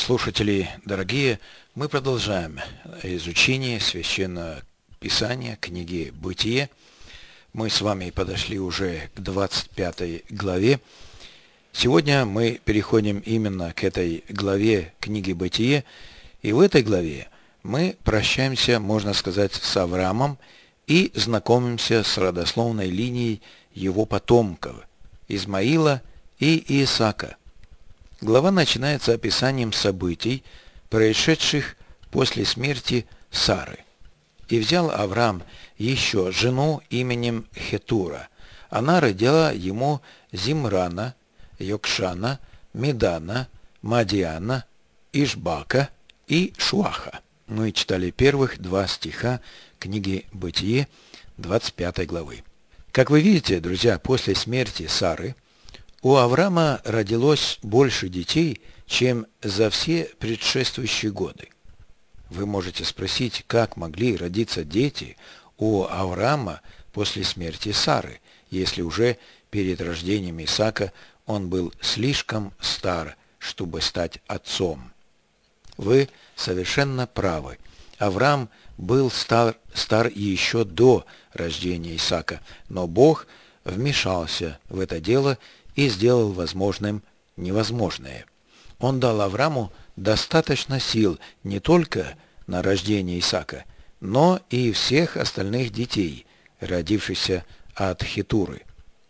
Слушатели дорогие, мы продолжаем изучение Священного Писания, книги «Бытие». Мы с вами подошли уже к 25 главе. Сегодня мы переходим именно к этой главе книги «Бытие». И в этой главе мы прощаемся, можно сказать, с Авраамом и знакомимся с родословной линией его потомков – Измаила и Исаака. Глава начинается описанием событий, происшедших после смерти Сары. «И взял Авраам еще жену именем Хетура. Она родила ему Зимрана, Йокшана, Медана, Мадиана, Ишбака и Шуаха». Мы читали первых два стиха книги «Бытие» 25 главы. Как вы видите, друзья, после смерти Сары у Авраама родилось больше детей, чем за все предшествующие годы. Вы можете спросить, как могли родиться дети у Авраама после смерти Сары, если уже перед рождением Исаака он был слишком стар, чтобы стать отцом. Вы совершенно правы. Авраам был стар еще до рождения Исаака, но Бог вмешался в это дело и сделал возможным невозможное. Он дал Аврааму достаточно сил не только на рождение Исаака, но и всех остальных детей, родившихся от Хетуры.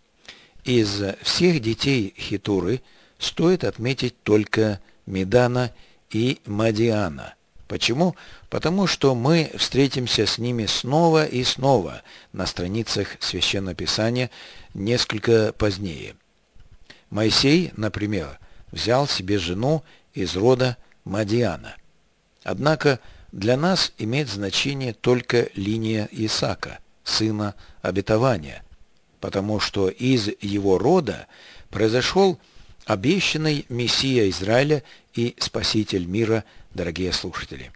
Из всех детей Хетуры стоит отметить только Медана и Мадиана. Почему? Потому что мы встретимся с ними снова и снова на страницах Священного Писания несколько позднее. Моисей, например, взял себе жену из рода Мадиана. Однако для нас имеет значение только линия Исаака, сына обетования, потому что из его рода произошел обещанный Мессия Израиля и Спаситель мира, дорогие слушатели.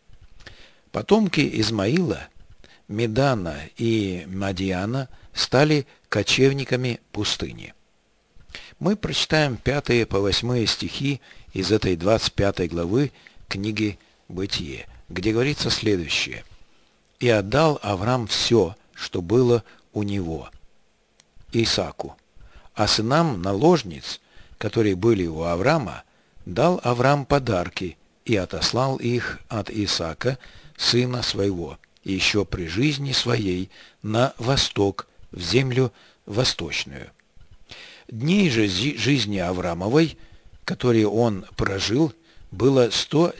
Потомки Измаила, Медана и Мадиана стали кочевниками пустыни. Мы прочитаем 5 по 8 стихи из этой 25 главы книги «Бытие», где говорится следующее. «И отдал Авраам все, что было у него, Исааку, а сынам наложниц, которые были у Авраама, дал Авраам подарки и отослал их от Исаака, сына своего, еще при жизни своей, на восток, в землю восточную». Дней же жизни Авраамовой, которые он прожил, было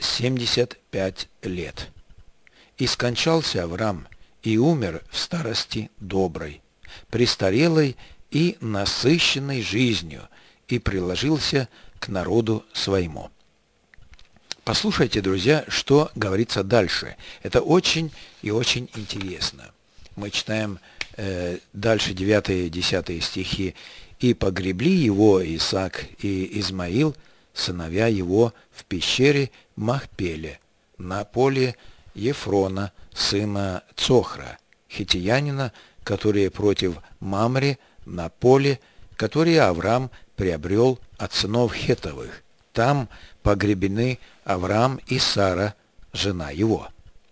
175 лет. И скончался Авраам, и умер в старости доброй, престарелой и насыщенной жизнью, и приложился к народу своему. Послушайте, друзья, что говорится дальше. Это очень и очень интересно. Мы читаем дальше 9-10 стихи. «И погребли его Исаак и Измаил, сыновья его, в пещере Махпеле, на поле Ефрона, сына Цохра, хитиянина, который против Мамре, на поле, которое Авраам приобрел от сынов Хетовых. Там погребены Авраам и Сара, жена его».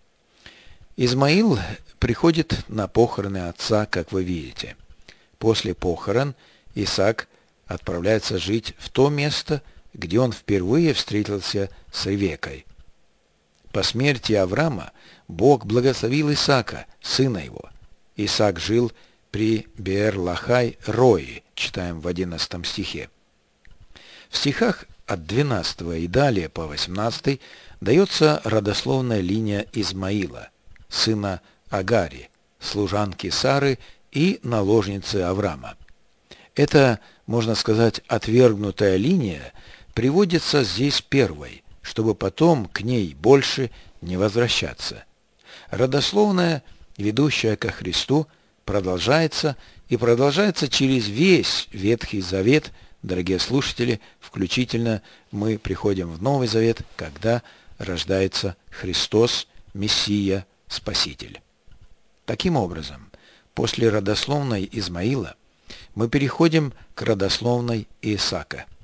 Измаил приходит на похороны отца, как вы видите. После похорон Исаак отправляется жить в то место, где он впервые встретился с Ревекой. По смерти Авраама Бог благословил Исаака, сына его. Исаак жил при Беэр-Лахай-Рои, читаем в 11 стихе. В стихах от 12 и далее по 18 дается родословная линия Измаила, сына Агари, служанки Сары и наложницы Авраама. Эта, можно сказать, отвергнутая линия приводится здесь первой, чтобы потом к ней больше не возвращаться. Родословная, ведущая ко Христу, продолжается и продолжается через весь Ветхий Завет, дорогие слушатели, включительно мы приходим в Новый Завет, когда рождается Христос, Мессия, Спаситель. Таким образом, после родословной Измаила мы переходим к родословной Исаака.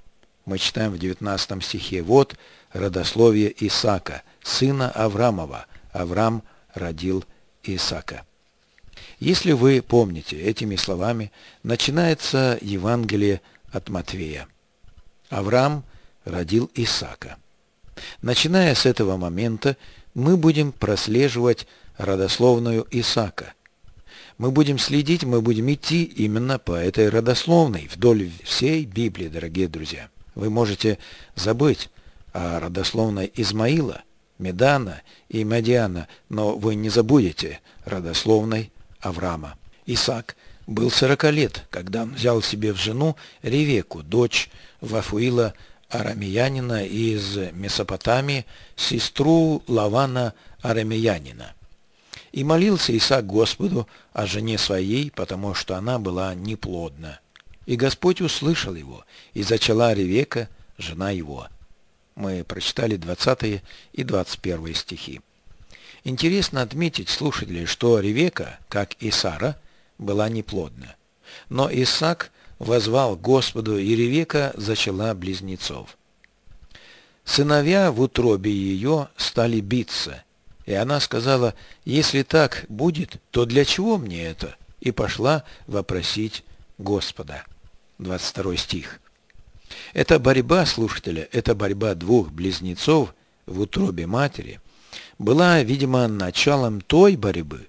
Мы читаем в 19 стихе: «Вот родословие Исаака, сына Аврамова. Авраам родил Исаака». Если вы помните, этими словами начинается Евангелие от Матфея. Авраам родил Исаака. Начиная с этого момента, мы будем прослеживать родословную Исаака. Мы будем следить, мы будем идти именно по этой родословной вдоль всей Библии, дорогие друзья. Вы можете забыть о родословной Измаила, Медана и Мадиана, но вы не забудете родословной Авраама. Исаак был 40 лет, когда он взял себе в жену Ревеку, дочь Вафуила арамеянина из Месопотамии, сестру Лавана арамеянина. И молился Исаак Господу о жене своей, потому что она была неплодна. И Господь услышал его, и зачала Ревека, жена его. Мы прочитали 20 и 21 стихи. Интересно отметить, слушатели, что Ревека, как и Сара, была неплодна. Но Исаак воззвал к Господу, и Ревека зачала близнецов. Сыновья в утробе ее стали биться, и она сказала: «Если так будет, то для чего мне это?» И пошла вопросить Господа. 22 стих. Эта борьба, слушатели, эта борьба двух близнецов в утробе матери была, видимо, началом той борьбы,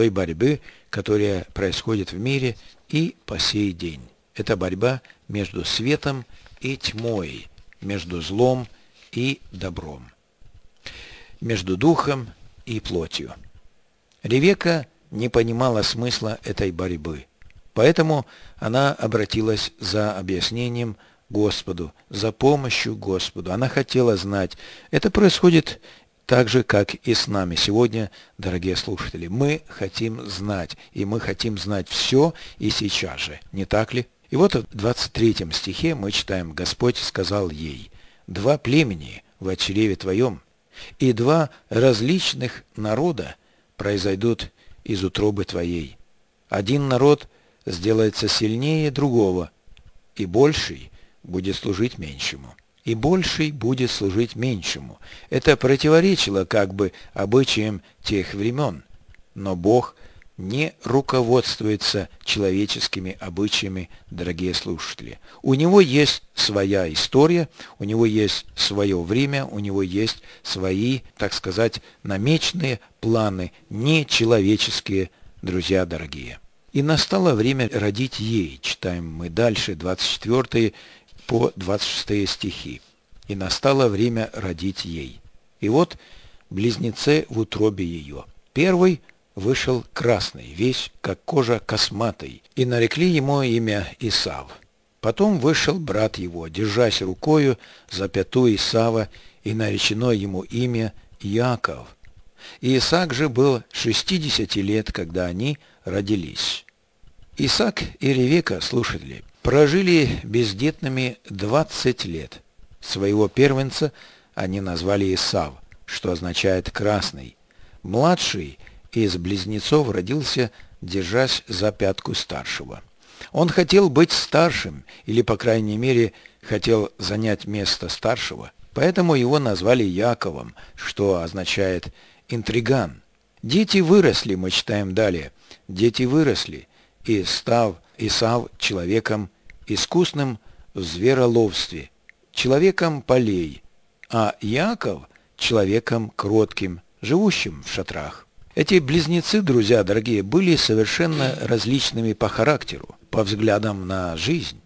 которая происходит в мире и по сей день. Это борьба между светом и тьмой, между злом и добром, между духом и плотью. Ревека не понимала смысла этой борьбы, поэтому она обратилась за объяснением Господу, за помощью Господу. Она хотела знать. Это происходит так же, как и с нами сегодня, дорогие слушатели. Мы хотим знать, и мы хотим знать все и сейчас же, не так ли? И вот в 23 стихе мы читаем: «Господь сказал ей: два племени в чреве твоем, и два различных народа произойдут из утробы твоей. Один народ сделается сильнее другого, и больший будет служить меньшему». И больший будет служить меньшему. Это противоречило как бы обычаям тех времен. Но Бог не руководствуется человеческими обычаями, дорогие слушатели. У Него есть своя история, у Него есть свое время, у Него есть свои, так сказать, намеченные планы, нечеловеческие, друзья дорогие. «И настало время родить ей», читаем мы дальше, 24 по 26 стихи. «И настало время родить ей. И вот близнецы в утробе ее. Первый вышел красный, весь как кожа косматой, и нарекли ему имя Исав. Потом вышел брат его, держась рукою за пяту Исава, и наречено ему имя Иаков. И Исаак же был 60 лет, когда они родились». Исаак и Ревека, слушатели, прожили бездетными 20 лет. Своего первенца они назвали Исав, что означает «красный». Младший из близнецов родился, держась за пятку старшего. Он хотел быть старшим, или, по крайней мере, хотел занять место старшего, поэтому его назвали Яковом, что означает «интриган». Дети выросли, мы читаем далее, дети выросли, и стал Исав человеком искусным в звероловстве, человеком полей, а Иаков человеком кротким, живущим в шатрах. Эти близнецы, друзья дорогие, были совершенно различными по характеру, по взглядам на жизнь.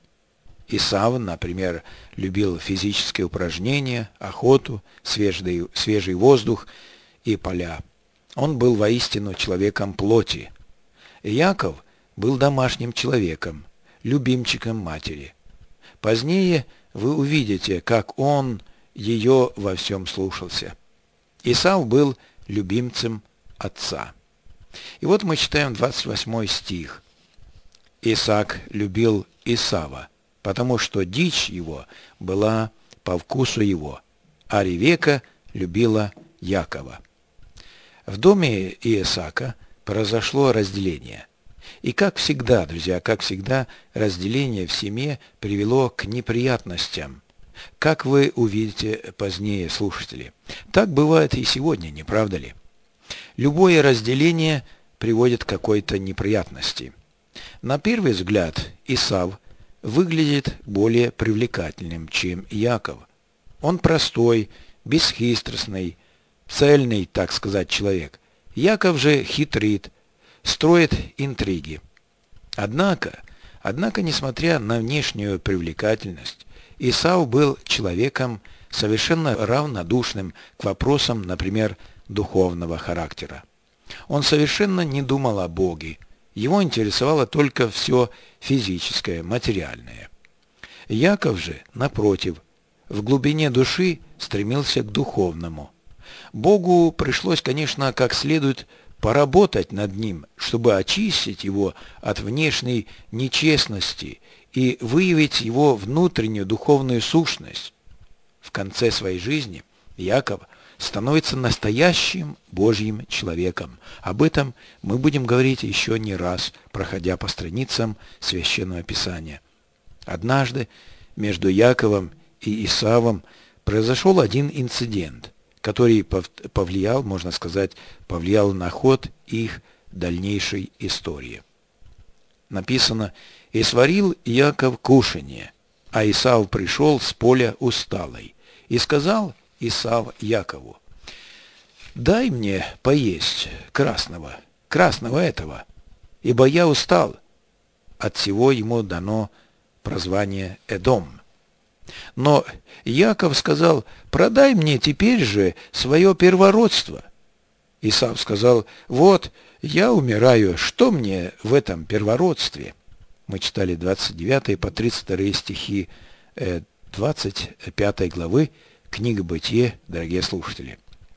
Исав, например, любил физические упражнения, охоту, свежий воздух и поля. Он был воистину человеком плоти. Иаков был домашним человеком, любимчиком матери. Позднее вы увидите, как он ее во всем слушался. Исав был любимцем отца. И вот мы читаем 28 стих. «Исаак любил Исава, потому что дичь его была по вкусу его, а Ревека любила Якова». В доме Исаака произошло разделение. И как всегда, друзья, как всегда, разделение в семье привело к неприятностям. Как вы увидите позднее, слушатели. Так бывает и сегодня, не правда ли? Любое разделение приводит к какой-то неприятности. На первый взгляд Исав выглядит более привлекательным, чем Иаков. Он простой, бесхитростный, цельный, так сказать, человек. Иаков же хитрит, строит интриги. Однако, несмотря на внешнюю привлекательность, Исав был человеком совершенно равнодушным к вопросам, например, духовного характера. Он совершенно не думал о Боге, его интересовало только все физическое, материальное. Яков же, напротив, в глубине души стремился к духовному. Богу пришлось, конечно, как следует поработать над ним, чтобы очистить его от внешней нечестности и выявить его внутреннюю духовную сущность. В конце своей жизни Яков становится настоящим Божьим человеком. Об этом мы будем говорить еще не раз, проходя по страницам Священного Писания. Однажды между Яковом и Исавом произошел один инцидент, который повлиял, можно сказать, повлиял на ход их дальнейшей истории. Написано: «И сварил Яков кушанье, а Исав пришел с поля усталый. И сказал Исав Якову: дай мне поесть красного этого, ибо я устал». От всего ему дано прозвание Эдом. Но Яков сказал: продай мне теперь же свое первородство. Исав сказал: вот, я умираю, что мне в этом первородстве? Мы читали 29 по 32 стихи 25 главы книги Бытие, дорогие слушатели.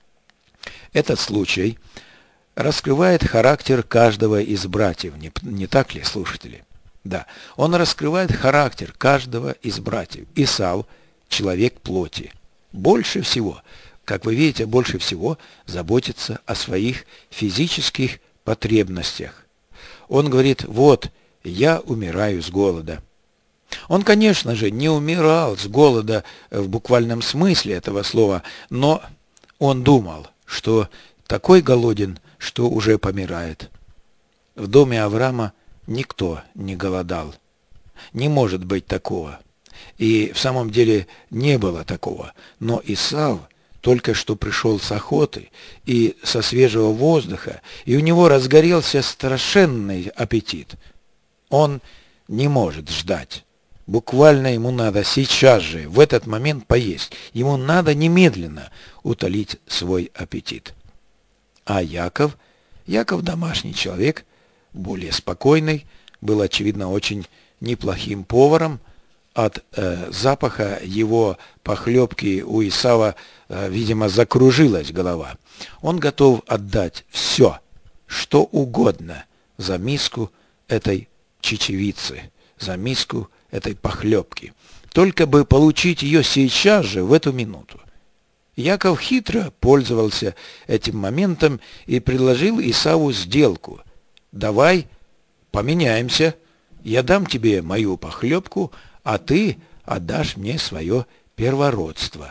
Этот случай раскрывает характер каждого из братьев, не так ли, слушатели? Да, он раскрывает характер каждого из братьев. Исав – человек плоти. Больше всего, как вы видите, больше всего заботится о своих физических потребностях. Он говорит: вот, я умираю с голода. Он, конечно же, не умирал с голода в буквальном смысле этого слова, но он думал, что такой голоден, что уже помирает. В доме Авраама никто не голодал. Не может быть такого. И в самом деле не было такого. Но Исав только что пришел с охоты и со свежего воздуха, и у него разгорелся страшенный аппетит. Он не может ждать. Буквально ему надо сейчас же, в этот момент поесть. Ему надо немедленно утолить свой аппетит. А Яков домашний человек, более спокойный, был, очевидно, очень неплохим поваром. От запаха его похлебки у Исава, видимо, закружилась голова. Он готов отдать все, что угодно за миску этой чечевицы, за миску этой похлебки. Только бы получить ее сейчас же, в эту минуту. Яков хитро пользовался этим моментом и предложил Исаву сделку. «Давай поменяемся, я дам тебе мою похлебку, а ты отдашь мне свое первородство».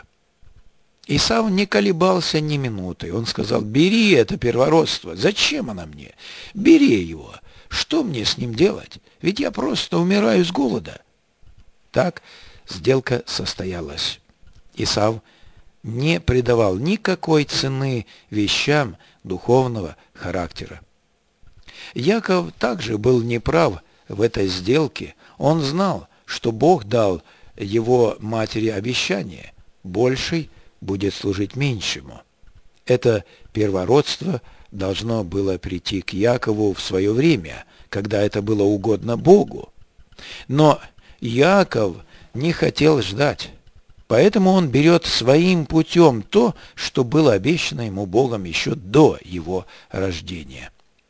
Исав не колебался ни минуты. Он сказал: бери это первородство, зачем оно мне? Бери его, что мне с ним делать? Ведь я просто умираю с голода. Так сделка состоялась. Исав не придавал никакой цены вещам духовного характера. Яков также был неправ в этой сделке. Он знал, что Бог дал его матери обещание: больший будет служить меньшему. Это первородство должно было прийти к Якову в свое время, когда это было угодно Богу. Но Яков не хотел ждать. Поэтому он берет своим путем то, что было обещано ему Богом еще до его рождения.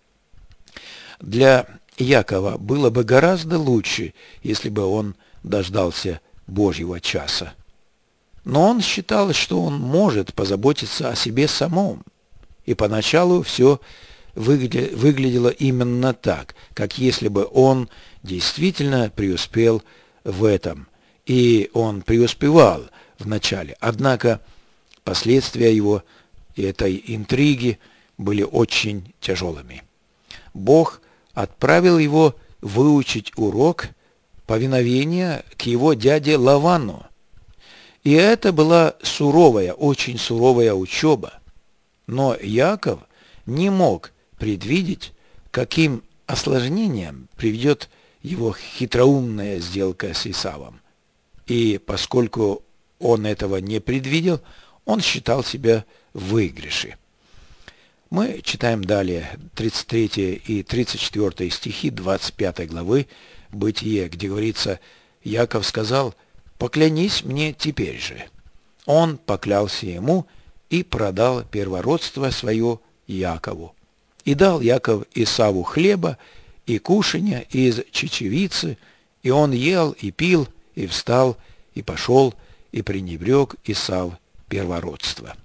Для Якова было бы гораздо лучше, если бы он дождался Божьего часа. Но он считал, что он может позаботиться о себе самом. И поначалу все выглядело именно так, как если бы он действительно преуспел в этом и он преуспевал вначале. Однако последствия его этой интриги были очень тяжелыми. Бог отправил его выучить урок повиновения к его дяде Лавану. И это была суровая, очень суровая учеба. Но Яков не мог предвидеть, каким осложнением приведет его хитроумная сделка с Исавом. И поскольку он этого не предвидел, он считал себя в выигрыше. Мы читаем далее 33 и 34 стихи 25 главы Бытие, где говорится: «Яков сказал: поклянись мне теперь же». Он поклялся ему и продал первородство свое Якову. И дал Яков Исаву хлеба и кушанья из чечевицы, и он ел и пил, и встал, и пошел, и пренебрег Исав первородство.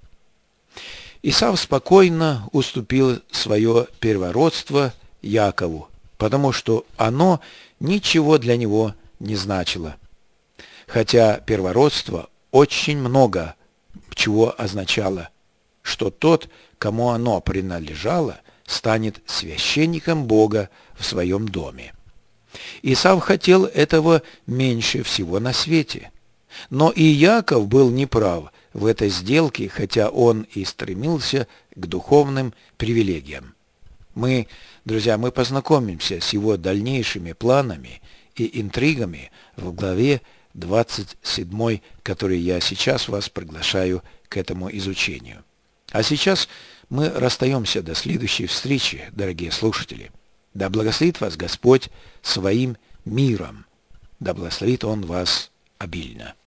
Исав спокойно уступил свое первородство Якову, потому что оно ничего для него не значило. Хотя первородство очень много чего означало, что тот, кому оно принадлежало, станет священником Бога в своем доме. Исав хотел этого меньше всего на свете. Но и Яков был неправ в этой сделке, хотя он и стремился к духовным привилегиям. Друзья, мы познакомимся с его дальнейшими планами и интригами в главе 27, который я сейчас вас приглашаю к этому изучению. А сейчас мы расстаемся до следующей встречи, дорогие слушатели. Да благословит вас Господь своим миром. Да благословит Он вас обильно.